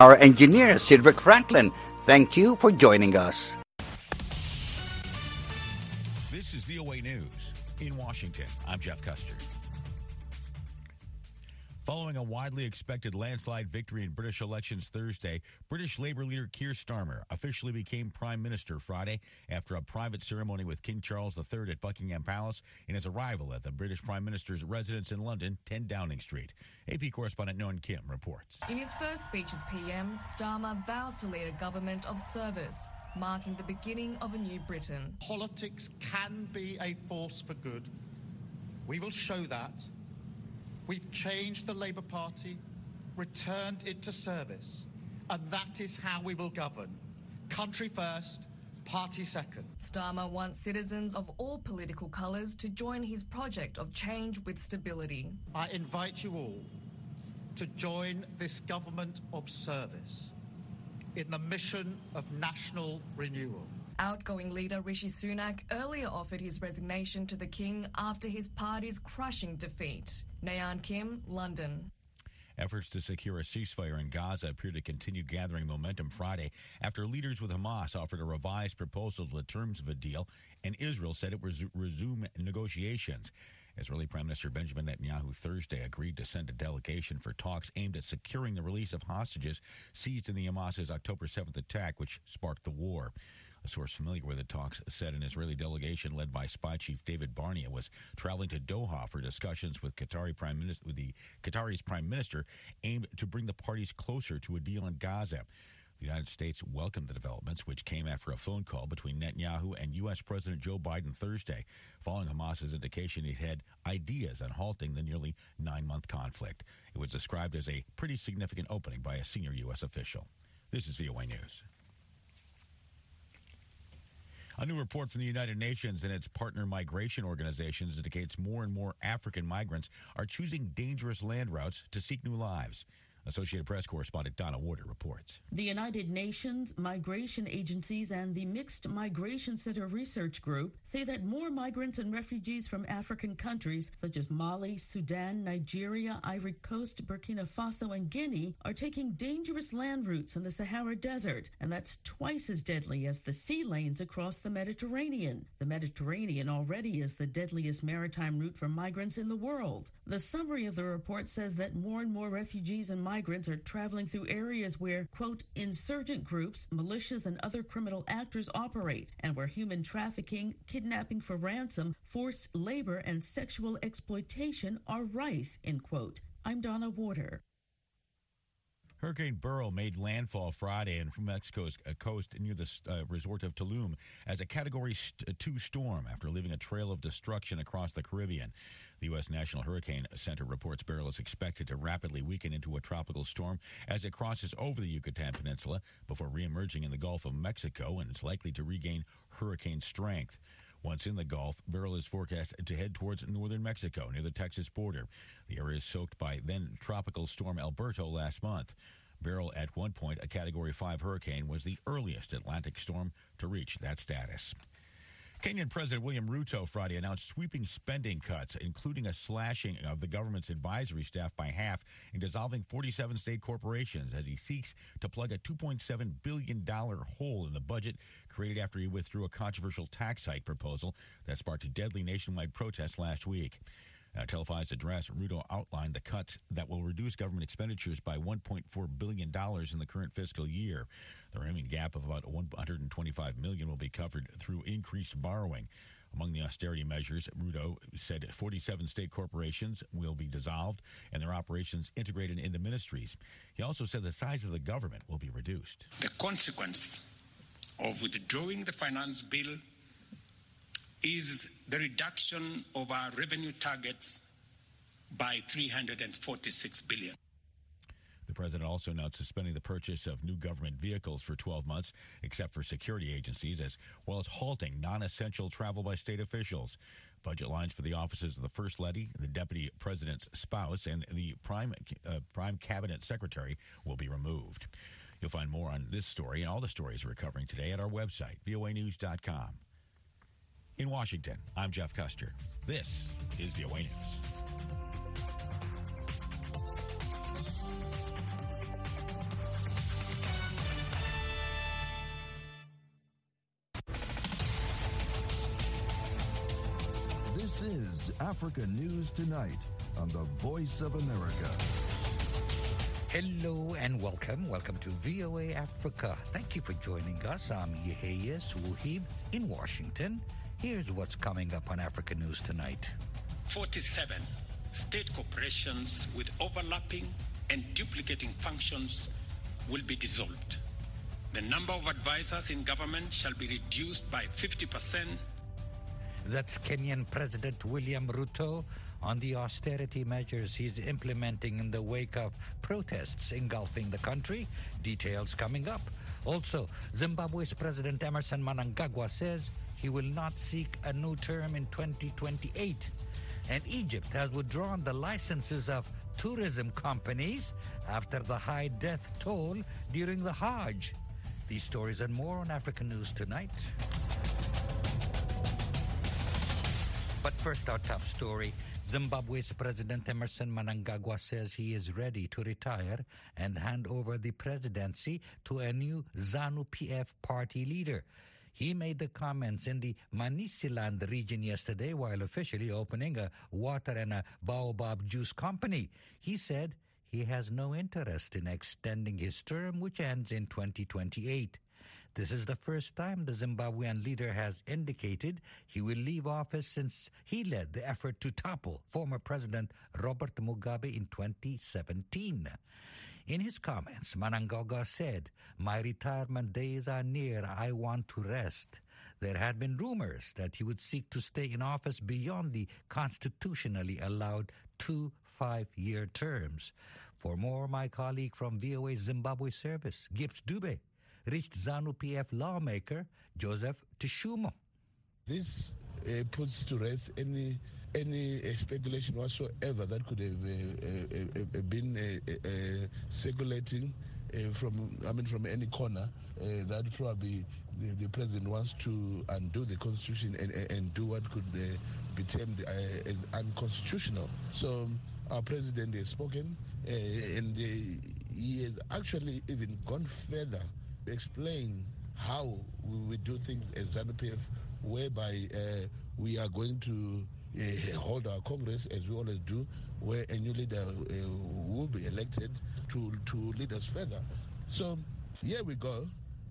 Our engineer, Cedric Franklin. Thank you for joining us. This is VOA News. In Washington, I'm Jeff Custer. Following a widely expected landslide victory in British elections Thursday, British Labour leader Keir Starmer officially became Prime Minister Friday after a private ceremony with King Charles III at Buckingham Palace and his arrival at the British Prime Minister's residence in London, 10 Downing Street. AP correspondent Nguyen Kim reports. In his first speech as PM, Starmer vows to lead a government of service, marking the beginning of a new Britain. Politics can be a force for good. We will show that. We've changed the Labour Party, returned it to service, and that is how we will govern. Country first, party second. Starmer wants citizens of all political colours to join his project of change with stability. I invite you all to join this government of service in the mission of national renewal. Outgoing leader Rishi Sunak earlier offered his resignation to the King after his party's crushing defeat. Nguyen Kim, London. Efforts to secure a ceasefire in Gaza appear to continue gathering momentum Friday after leaders with Hamas offered a revised proposal to the terms of a deal, and Israel said it would resume negotiations. Israeli Prime Minister Benjamin Netanyahu Thursday agreed to send a delegation for talks aimed at securing the release of hostages seized in the Hamas's October 7th attack, which sparked the war. A source familiar with the talks said an Israeli delegation led by spy chief David Barnea was traveling to Doha for discussions with the Qatari's prime minister aimed to bring the parties closer to a deal in Gaza. The United States welcomed the developments, which came after a phone call between Netanyahu and U.S. President Joe Biden Thursday, following Hamas's indication it had ideas on halting the nearly 9-month conflict. It was described as a pretty significant opening by a senior U.S. official. This is VOA News. A new report from the United Nations and its partner migration organizations indicates more and more African migrants are choosing dangerous land routes to seek new lives. Associated Press correspondent Donna Warder reports. The United Nations, migration agencies, and the Mixed Migration Center Research Group say that more migrants and refugees from African countries such as Mali, Sudan, Nigeria, Ivory Coast, Burkina Faso, and Guinea are taking dangerous land routes in the Sahara Desert, and that's twice as deadly as the sea lanes across the Mediterranean. The Mediterranean already is the deadliest maritime route for migrants in the world. The summary of the report says that more and more refugees and migrants are traveling through areas where, quote, insurgent groups, militias, and other criminal actors operate, and where human trafficking, kidnapping for ransom, forced labor, and sexual exploitation are rife, end quote. I'm Donna Warder. Hurricane Beryl made landfall Friday and from Mexico's coast near the resort of Tulum as a Category 2 storm after leaving a trail of destruction across the Caribbean. The U.S. National Hurricane Center reports Beryl is expected to rapidly weaken into a tropical storm as it crosses over the Yucatan Peninsula before reemerging in the Gulf of Mexico, and it's likely to regain hurricane strength. Once in the Gulf, Beryl is forecast to head towards northern Mexico near the Texas border. The area is soaked by then-tropical storm Alberto last month. Beryl, at one point a Category 5 hurricane, was the earliest Atlantic storm to reach that status. Kenyan President William Ruto Friday announced sweeping spending cuts, including a slashing of the government's advisory staff by half and dissolving 47 state corporations as he seeks to plug a $2.7 billion hole in the budget created after he withdrew a controversial tax hike proposal that sparked deadly nationwide protests last week. In a televised address, Ruto outlined the cuts that will reduce government expenditures by $1.4 billion in the current fiscal year. The remaining gap of about $125 million will be covered through increased borrowing. Among the austerity measures, Ruto said 47 state corporations will be dissolved and their operations integrated into ministries. He also said the size of the government will be reduced. The consequence of withdrawing the finance bill is the reduction of our revenue targets by $346 billion. The president also announced suspending the purchase of new government vehicles for 12 months, except for security agencies, as well as halting non-essential travel by state officials. Budget lines for the offices of the First Lady, the Deputy President's spouse, and the Prime Cabinet Secretary will be removed. You'll find more on this story and all the stories we're covering today at our website, voanews.com. In Washington, I'm Jeff Custer. This is VOA News. This is Africa News Tonight on the Voice of America. Hello and welcome. Welcome to VOA Africa. Thank you for joining us. I'm Yehia Suhib in Washington. Here's what's coming up on Africa News Tonight. 47 state corporations with overlapping and duplicating functions will be dissolved. The number of advisors in government shall be reduced by 50%. That's Kenyan President William Ruto on the austerity measures he's implementing in the wake of protests engulfing the country. Details coming up. Also, Zimbabwe's President Emmerson Mnangagwa says he will not seek a new term in 2028. And Egypt has withdrawn the licenses of tourism companies after the high death toll during the Hajj. These stories and more on African News Tonight. But first, our top story. Zimbabwe's President Emmerson Mnangagwa says he is ready to retire and hand over the presidency to a new ZANU-PF party leader. He made the comments in the Manicaland region yesterday while officially opening a water and a baobab juice company. He said he has no interest in extending his term, which ends in 2028. This is the first time the Zimbabwean leader has indicated he will leave office since he led the effort to topple former President Robert Mugabe in 2017. In his comments, Mnangagwa said, "My retirement days are near. I want to rest." There had been rumors that he would seek to stay in office beyond the constitutionally allowed 2 5-year terms. For more, my colleague from VOA Zimbabwe Service, Gibbs Dube, reached ZANU-PF lawmaker Joseph Tishumo. This puts to rest any speculation whatsoever that could have been circulating from any corner that probably the president wants to undo the constitution and do what could be termed as unconstitutional. So our president has spoken, and he has actually even gone further to explain how we do things as ZANU-PF, whereby we are going to hold our Congress, as we always do, where a new leader will be elected to lead us further. So here we go.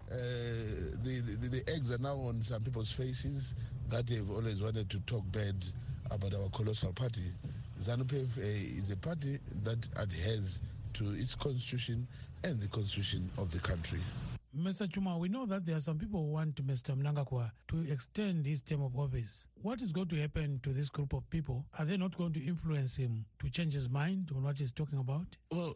The eggs are now on some people's faces that they've always wanted to talk bad about our colossal party. ZANU-PF is a party that adheres to its constitution and the constitution of the country. Mr. Chuma, we know that there are some people who want Mr. Mnangagwa to extend his term of office. What is going to happen to this group of people? Are they not going to influence him to change his mind on what he's talking about? Well,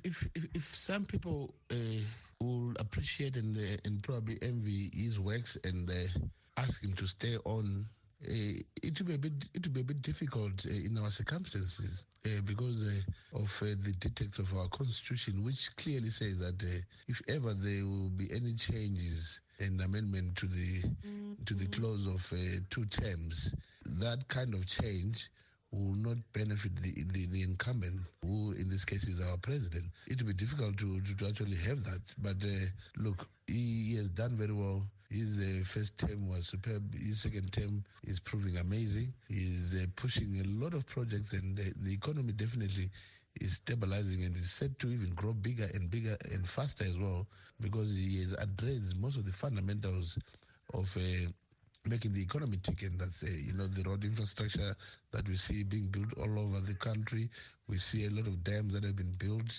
if some people will appreciate and probably envy his works and ask him to stay on, it will be a bit difficult in our circumstances because of the dictates of our constitution, which clearly says that if ever there will be any changes and amendment to the clause of 2 terms, that kind of change will not benefit the incumbent, who in this case is our president. It will be difficult to actually have that. But look, he has done very well. His first term was superb. His second term is proving amazing. He's pushing a lot of projects, and the economy definitely is stabilizing and is set to even grow bigger and faster as well, because he has addressed most of the fundamentals of making the economy tick, and that's the road infrastructure that we see being built all over the country. We see a lot of dams that have been built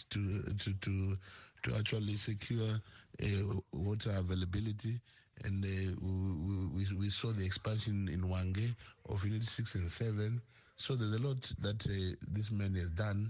to actually secure water availability, and we saw the expansion in Hwange of Unit 6 and 7. So there's a lot that this man has done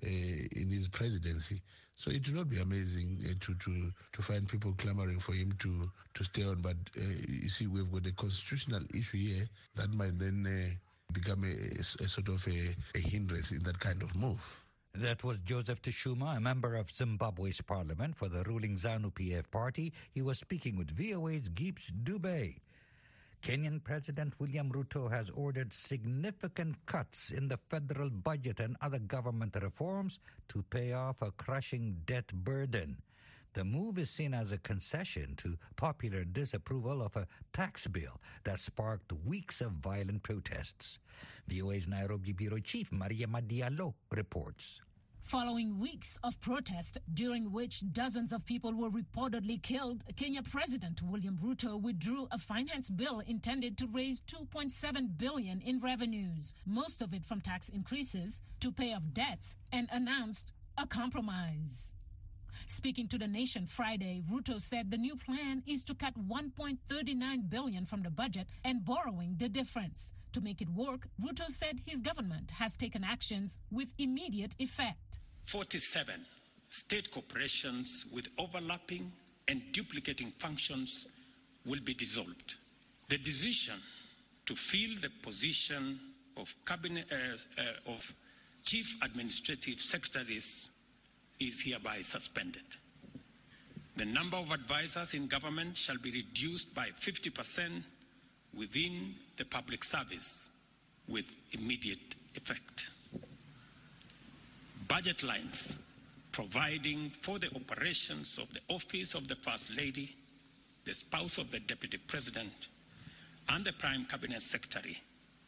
in his presidency. So it will not be amazing to find people clamoring for him to stay on. But you see, we've got a constitutional issue here that might then become a sort of a hindrance in that kind of move. That was Joseph Tishuma, a member of Zimbabwe's parliament for the ruling ZANU-PF party. He was speaking with VOA's Gibbs Dube. Kenyan President William Ruto has ordered significant cuts in the federal budget and other government reforms to pay off a crushing debt burden. The move is seen as a concession to popular disapproval of a tax bill that sparked weeks of violent protests. VOA's Nairobi Bureau Chief Maria Diallo reports. Following weeks of protest, during which dozens of people were reportedly killed, Kenya President William Ruto withdrew a finance bill intended to raise $2.7 billion in revenues, most of it from tax increases, to pay off debts, and announced a compromise. Speaking to the nation Friday, Ruto said the new plan is to cut $1.39 billion from the budget and borrowing the difference. To make it work, Ruto said his government has taken actions with immediate effect. 47 state corporations with overlapping and duplicating functions will be dissolved. The decision to fill the position of chief administrative secretaries is hereby suspended. The number of advisors in government shall be reduced by 50% within the public service with immediate effect. Budget lines providing for the operations of the office of the First Lady, the spouse of the Deputy President, and the Prime Cabinet Secretary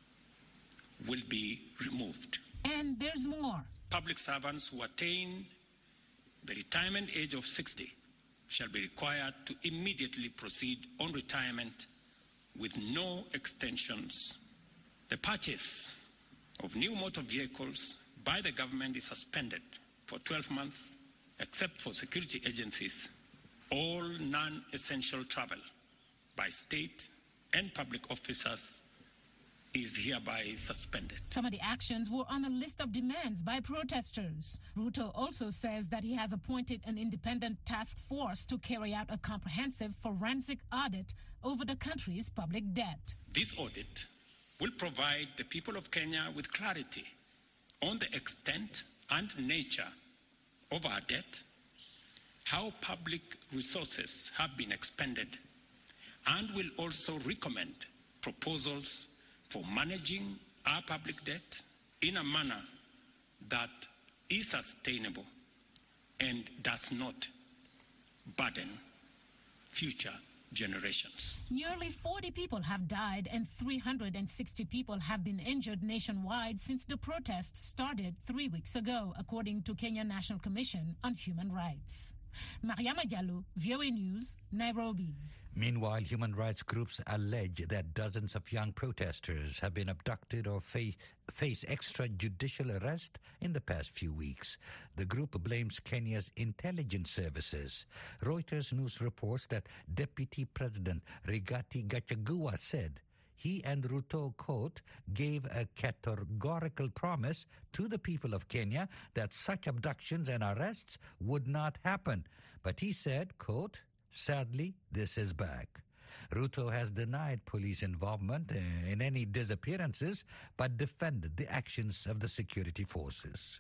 will be removed. And there's more. Public servants who attain the retirement age of 60 shall be required to immediately proceed on retirement with no extensions. The purchase of new motor vehicles by the government is suspended for 12 months, except for security agencies. All non-essential travel by state and public officers is hereby suspended. Some of the actions were on a list of demands by protesters. Ruto also says that he has appointed an independent task force to carry out a comprehensive forensic audit over the country's public debt. This audit will provide the people of Kenya with clarity on the extent and nature of our debt, how public resources have been expended, and will also recommend proposals for managing our public debt in a manner that is sustainable and does not burden future generations. Nearly 40 people have died and 360 people have been injured nationwide since the protests started 3 weeks ago, according to Kenya National Commission on Human Rights. Mariama Diallo, VOA News, Nairobi. Meanwhile, human rights groups allege that dozens of young protesters have been abducted or face extrajudicial arrest in the past few weeks. The group blames Kenya's intelligence services. Reuters News reports that Deputy President Rigathi Gachagua said he and Ruto, quote, gave a categorical promise to the people of Kenya that such abductions and arrests would not happen. But he said, quote, sadly, this is back. Ruto has denied police involvement in any disappearances, but defended the actions of the security forces.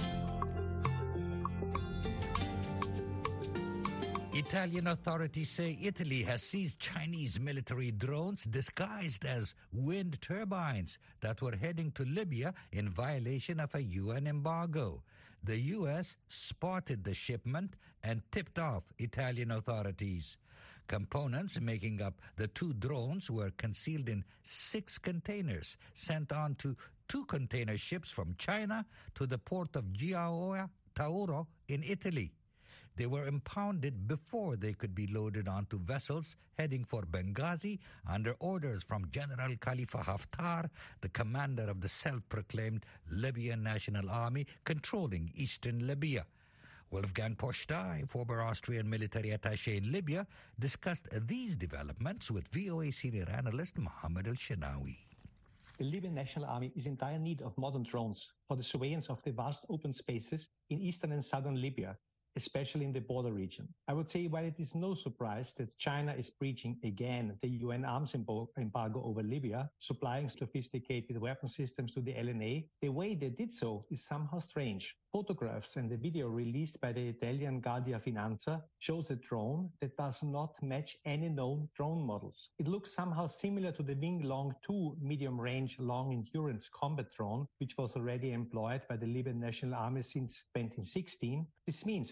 Italian authorities say Italy has seized Chinese military drones disguised as wind turbines that were heading to Libya in violation of a UN embargo. The U.S. spotted the shipment and tipped off Italian authorities. Components making up the two drones were concealed in 6 containers sent on to 2 container ships from China to the port of Gioia Tauro in Italy. They were impounded before they could be loaded onto vessels heading for Benghazi under orders from General Khalifa Haftar, the commander of the self-proclaimed Libyan National Army controlling eastern Libya. Wolfgang Postai, former Austrian military attaché in Libya, discussed these developments with VOA senior analyst Mohammed Al-Shinawi. The Libyan National Army is in dire need of modern drones for the surveillance of the vast open spaces in eastern and southern Libya, especially in the border region. I would say while it is no surprise that China is breaching again the UN arms embargo over Libya, supplying sophisticated weapon systems to the LNA, the way they did so is somehow strange. Photographs and the video released by the Italian Guardia Finanza shows a drone that does not match any known drone models. It looks somehow similar to the Wing Long 2 medium-range long-endurance combat drone, which was already employed by the Libyan National Army since 2016. This means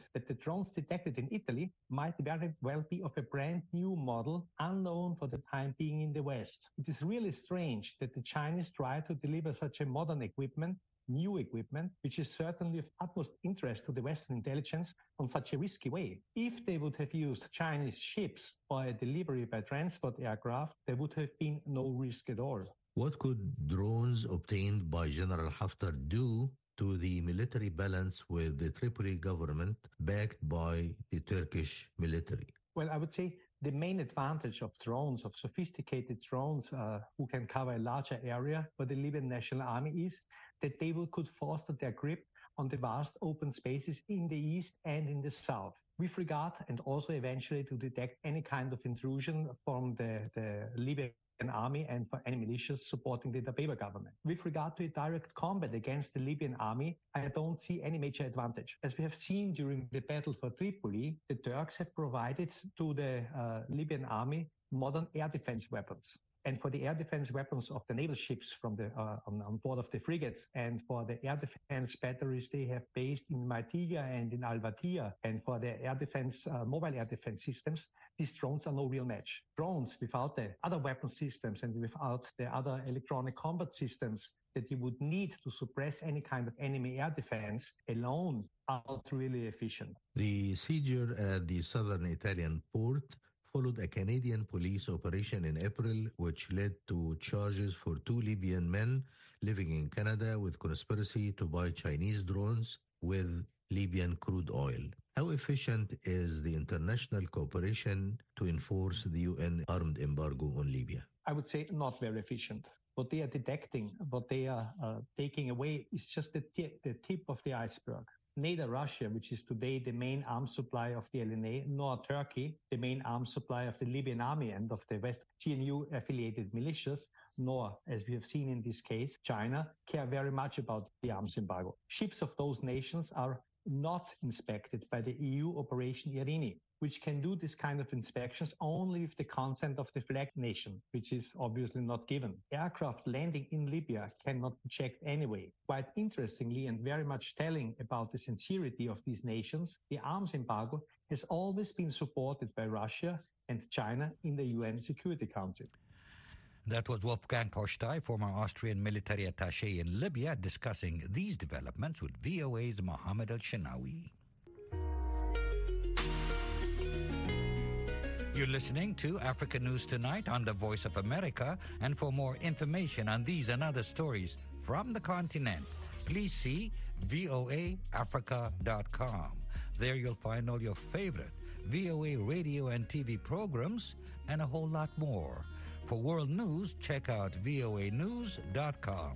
that the drones detected in Italy might very well be of a brand new model, unknown for the time being in the West. It is really strange that the Chinese try to deliver such a modern equipment, new equipment, which is certainly of utmost interest to the Western intelligence on such a risky way. If they would have used Chinese ships for a delivery by transport aircraft, there would have been no risk at all. What could drones obtained by General Haftar do to the military balance with the Tripoli government backed by the Turkish military? Well, I would say the main advantage of drones, of sophisticated drones who can cover a larger area for the Libyan National Army is that they could foster their grip on the vast open spaces in the east and in the south, with regard and also eventually to detect any kind of intrusion from the Libyan army and for any militias supporting the Dabeba government. With regard to a direct combat against the Libyan army, I don't see any major advantage. As we have seen during the battle for Tripoli, the Turks have provided to the Libyan army modern air defense weapons. And for the air defense weapons of the naval ships from the on board of the frigates, and for the air defense batteries they have based in Maitiga and in Al-Watiya, and for the air defense, mobile air defense systems, these drones are no real match. Drones without the other weapon systems and without the other electronic combat systems that you would need to suppress any kind of enemy air defense alone are not really efficient. The seizure at the southern Italian port followed a Canadian police operation in April, which led to charges for 2 Libyan men living in Canada with conspiracy to buy Chinese drones with Libyan crude oil. How efficient is the international cooperation to enforce the UN armed embargo on Libya? I would say not very efficient. What they are detecting, what they are taking away is just the tip of the iceberg. Neither Russia, which is today the main arms supplier of the LNA, nor Turkey, the main arms supplier of the Libyan army and of the West GNU-affiliated militias, nor, as we have seen in this case, China, care very much about the arms embargo. Ships of those nations are not inspected by the EU Operation Irini, which can do this kind of inspections only with the consent of the flag nation, which is obviously not given. Aircraft landing in Libya cannot be checked anyway. Quite interestingly and very much telling about the sincerity of these nations, the arms embargo has always been supported by Russia and China in the UN Security Council. That was Wolfgang Postei, former Austrian military attaché in Libya, discussing these developments with VOA's Mohammed Al-Shinawi. You're listening to Africa News Tonight on the Voice of America, and for more information on these and other stories from the continent, please see voaafrica.com. There you'll find all your favorite VOA radio and TV programs and a whole lot more. For world news, check out voanews.com.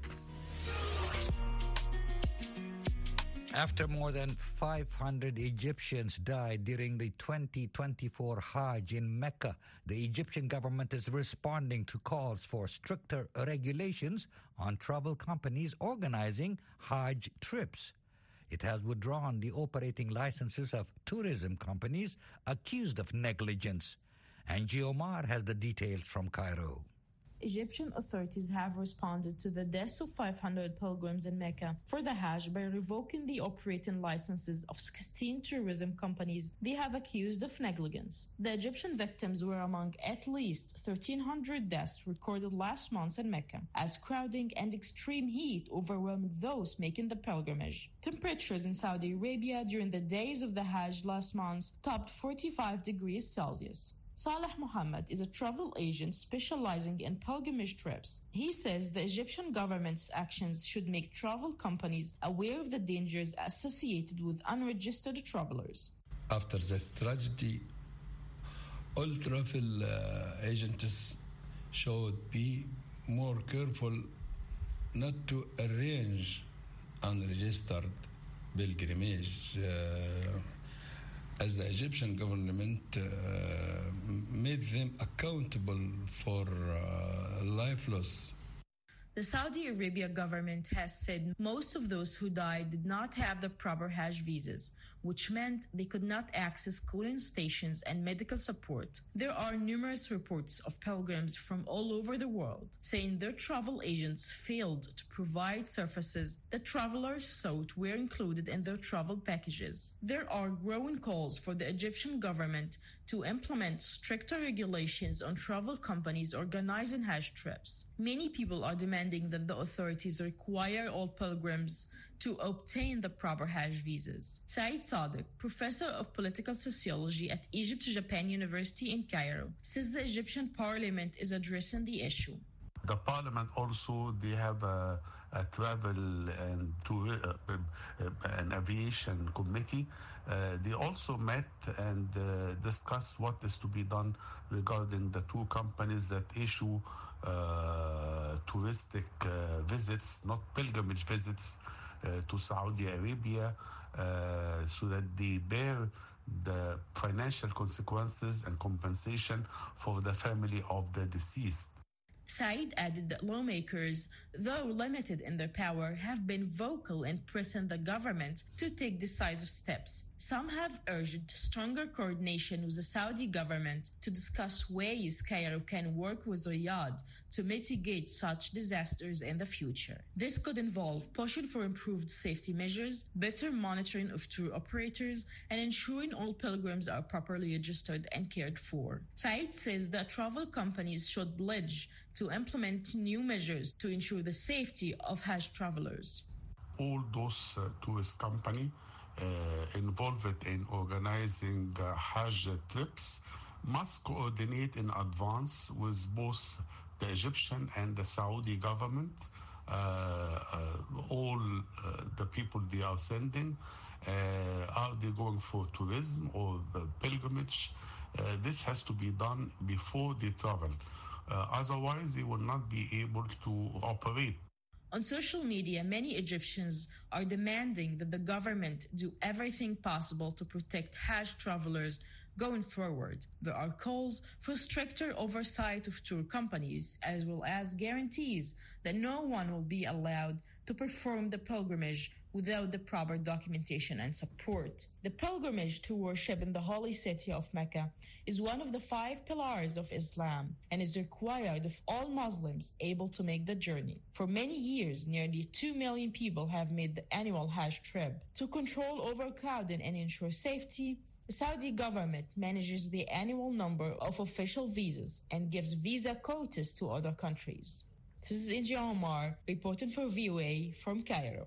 After more than 500 Egyptians died during the 2024 Hajj in Mecca, the Egyptian government is responding to calls for stricter regulations on travel companies organizing Hajj trips. It has withdrawn the operating licenses of tourism companies accused of negligence. Angie Omar has the details from Cairo. Egyptian authorities have responded to the deaths of 500 pilgrims in Mecca for the Hajj by revoking the operating licenses of 16 tourism companies they have accused of negligence. The Egyptian victims were among at least 1,300 deaths recorded last month in Mecca, as crowding and extreme heat overwhelmed those making the pilgrimage. Temperatures in Saudi Arabia during the days of the Hajj last month topped 45 degrees Celsius. Saleh Mohammed is a travel agent specializing in pilgrimage trips. He says the Egyptian government's actions should make travel companies aware of the dangers associated with unregistered travelers. After the tragedy, all travel agents should be more careful not to arrange unregistered pilgrimage, as the Egyptian government made them accountable for life loss. The Saudi Arabia government has said most of those who died did not have the proper Hajj visas, which meant they could not access cooling stations and medical support. There are numerous reports of pilgrims from all over the world saying their travel agents failed to provide services that travelers sought were included in their travel packages. There are growing calls for the Egyptian government to implement stricter regulations on travel companies organizing Hajj trips. Many people are demanding that the authorities require all pilgrims to obtain the proper Hajj visas. Saeed Sadiq, professor of political sociology at Egypt-Japan University in Cairo, says the Egyptian parliament is addressing the issue. The parliament also, they have a travel and an aviation committee. They also met and discussed what is to be done regarding the two companies that issue touristic visits, not pilgrimage visits, to Saudi Arabia, so that they bear the financial consequences and compensation for the family of the deceased. Said added that lawmakers, though limited in their power, have been vocal in pressing the government to take decisive steps. Some have urged stronger coordination with the Saudi government to discuss ways Cairo can work with Riyadh to mitigate such disasters in the future. This could involve pushing for improved safety measures, better monitoring of tour operators, and ensuring all pilgrims are properly registered and cared for. Said says that travel companies should pledge to implement new measures to ensure the safety of Hajj travelers. All those tourist companies involved in organizing Hajj trips must coordinate in advance with both the Egyptian and the Saudi government. All the people they are sending, are they going for tourism or the pilgrimage? This has to be done before they travel. Otherwise, they will not be able to operate. On social media, many Egyptians are demanding that the government do everything possible to protect Hajj travelers going forward. There are calls for stricter oversight of tour companies, as well as guarantees that no one will be allowed to perform the pilgrimage without the proper documentation and support. The pilgrimage to worship in the holy city of Mecca is one of the 5 pillars of Islam and is required of all Muslims able to make the journey. For many years, nearly 2 million people have made the annual Hajj trip. To control overcrowding and ensure safety, the Saudi government manages the annual number of official visas and gives visa quotas to other countries. This is Inji Omar reporting for VOA from Cairo.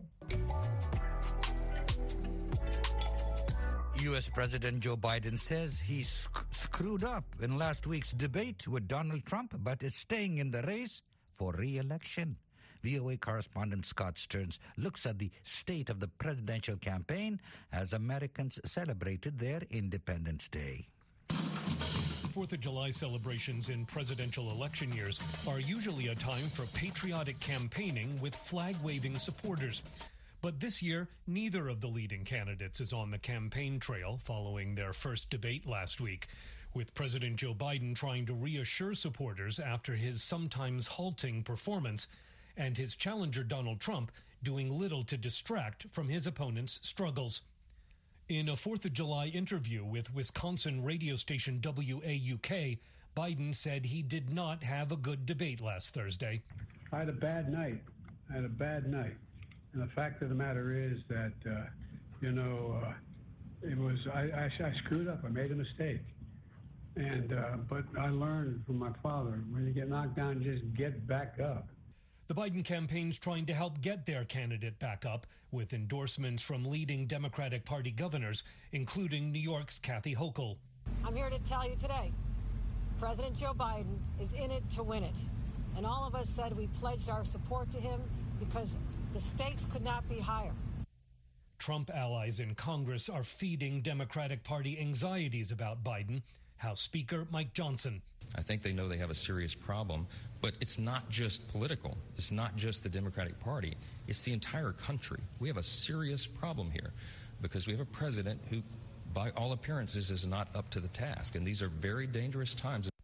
U.S. President Joe Biden says he screwed up in last week's debate with Donald Trump, but is staying in the race for re-election. VOA correspondent Scott Stearns looks at the state of the presidential campaign as Americans celebrated their Independence Day. 4th of July celebrations in presidential election years are usually a time for patriotic campaigning with flag-waving supporters. But this year, neither of the leading candidates is on the campaign trail following their first debate last week, with President Joe Biden trying to reassure supporters after his sometimes halting performance, and his challenger Donald Trump doing little to distract from his opponent's struggles. In a 4th of July interview with Wisconsin radio station WAUK, Biden said he did not have a good debate last Thursday. I had a bad night. And the fact of the matter is that, I screwed up. I made a mistake. But I learned from my father, when you get knocked down, just get back up. The Biden campaign's trying to help get their candidate back up with endorsements from leading Democratic Party governors, including New York's Kathy Hochul. I'm here to tell you today, President Joe Biden is in it to win it. And all of us said we pledged our support to him because the stakes could not be higher. Trump allies in Congress are feeding Democratic Party anxieties about Biden. House Speaker Mike Johnson. I think they know they have a serious problem, but it's not just political. It's not just the Democratic Party. It's the entire country. We have a serious problem here because we have a president who, by all appearances, is not up to the task. And these are very dangerous times.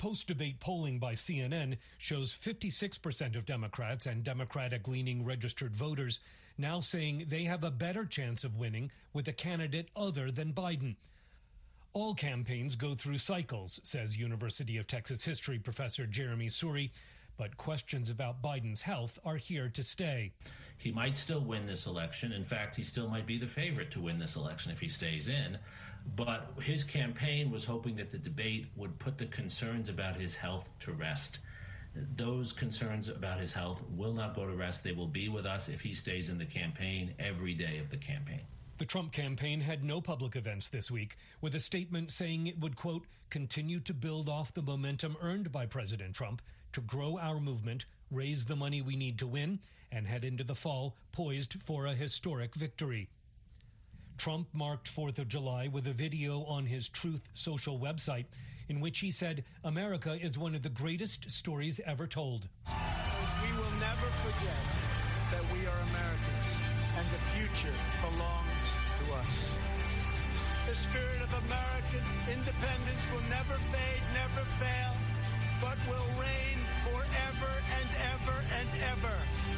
Post-debate polling by CNN shows 56% of Democrats and Democratic-leaning registered voters now saying they have a better chance of winning with a candidate other than Biden. All campaigns go through cycles, says University of Texas history professor Jeremy Suri, but questions about Biden's health are here to stay. He might still win this election. In fact, he still might be the favorite to win this election if he stays in. But his campaign was hoping that the debate would put the concerns about his health to rest. Those concerns about his health will not go to rest. They will be with us if he stays in the campaign every day of the campaign. The Trump campaign had no public events this week, with a statement saying it would, quote, continue to build off the momentum earned by President Trump to grow our movement, raise the money we need to win, and head into the fall poised for a historic victory. Trump marked 4th of July with a video on his Truth Social website in which he said America is one of the greatest stories ever told. We will never forget that we are Americans and the future belongs to us. The spirit of American independence will never fade, never fail, but will reign forever and ever and ever.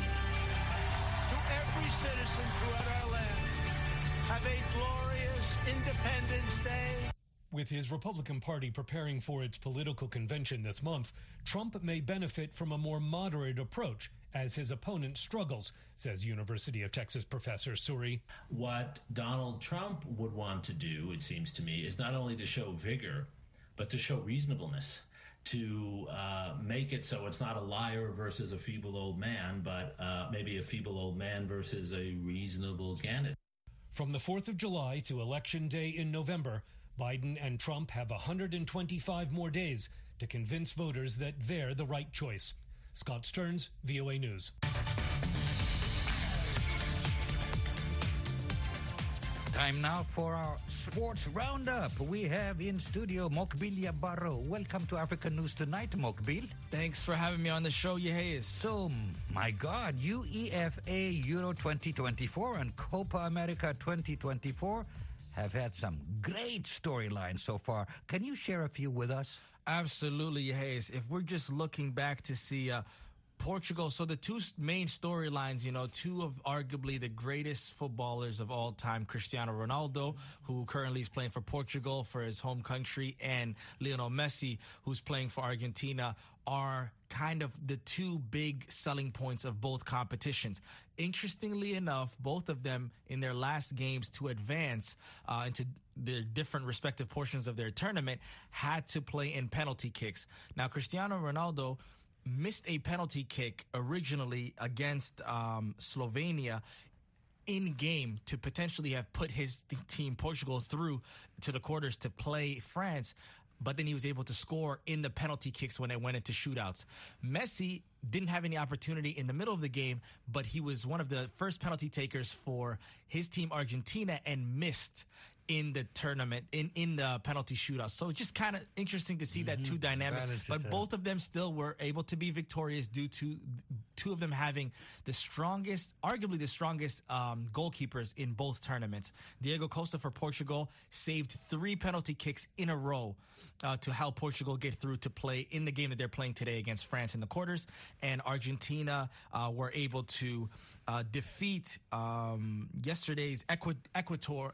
To every citizen throughout our land, have a glorious Independence Day. With his Republican Party preparing for its political convention this month, Trump may benefit from a more moderate approach as his opponent struggles, says University of Texas professor Suri. What Donald Trump would want to do, it seems to me, is not only to show vigor, but to show reasonableness, to make it so it's not a liar versus a feeble old man, but maybe a feeble old man versus a reasonable candidate. From the 4th of July to Election Day in November, Biden and Trump have 125 more days to convince voters that they're the right choice. Scott Stearns, VOA News. Time now for our sports roundup. We have in studio Mokbil Barro. Welcome to African News Tonight, Mokbil. Thanks for having me on the show, Yeheis. So, my God, UEFA Euro 2024 and Copa America 2024 have had some great storylines so far. Can you share a few with us? Absolutely, Yeheis. If we're just looking back to see Portugal, so the two main storylines, two of arguably the greatest footballers of all time, Cristiano Ronaldo, who currently is playing for Portugal for his home country, and Lionel Messi, who's playing for Argentina, are kind of the two big selling points of both competitions. Interestingly enough, both of them in their last games to advance into their different respective portions of their tournament had to play in penalty kicks. Now, Cristiano Ronaldo missed a penalty kick originally against Slovenia in game to potentially have put his team Portugal through to the quarters to play France. But then he was able to score in the penalty kicks when it went into shootouts. Messi didn't have any opportunity in the middle of the game, but he was one of the first penalty takers for his team Argentina and missed in the tournament, in the penalty shootout. So just kind of interesting to see that two dynamics. But both of them still were able to be victorious due to two of them having the strongest, arguably the strongest goalkeepers in both tournaments. Diego Costa for Portugal saved 3 penalty kicks in a row to help Portugal get through to play in the game that they're playing today against France in the quarters. And Argentina were able to defeat yesterday's Ecuador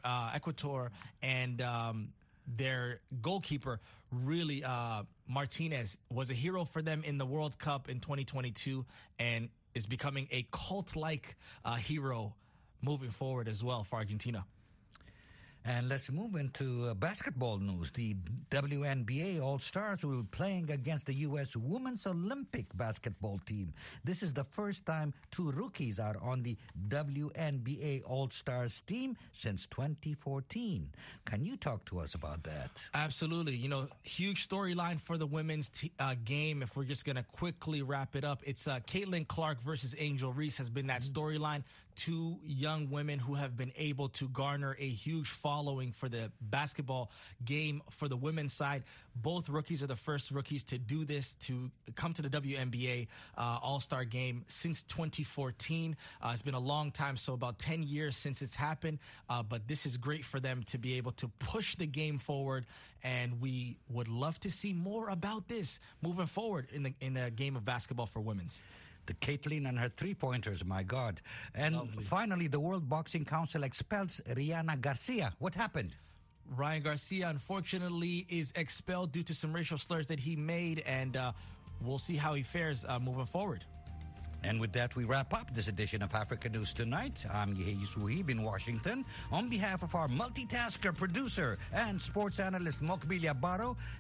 and their goalkeeper, really, Martinez, was a hero for them in the World Cup in 2022 and is becoming a cult-like hero moving forward as well for Argentina. And let's move into basketball news. The WNBA All-Stars will be playing against the U.S. Women's Olympic basketball team. This is the first time 2 rookies are on the WNBA All-Stars team since 2014. Can you talk to us about that? Absolutely. Huge storyline for the women's game. If we're just going to quickly wrap it up, it's Caitlin Clark versus Angel Reese has been that storyline. two young women who have been able to garner a huge following for the basketball game for the women's side. Both rookies are the first rookies to do this, to come to the WNBA All-Star game since 2014. It's been a long time, so about 10 years since it's happened. But this is great for them to be able to push the game forward, and we would love to see more about this moving forward in the game of basketball for women's. The Caitlin and her three-pointers, my God. And finally, the World Boxing Council expels Rihanna Garcia. What happened? Ryan Garcia, unfortunately, is expelled due to some racial slurs that he made, and we'll see how he fares moving forward. And with that, we wrap up this edition of Africa News Tonight. I'm Yehei Suhib in Washington. On behalf of our multitasker, producer, and sports analyst, Mokbil Yabaro,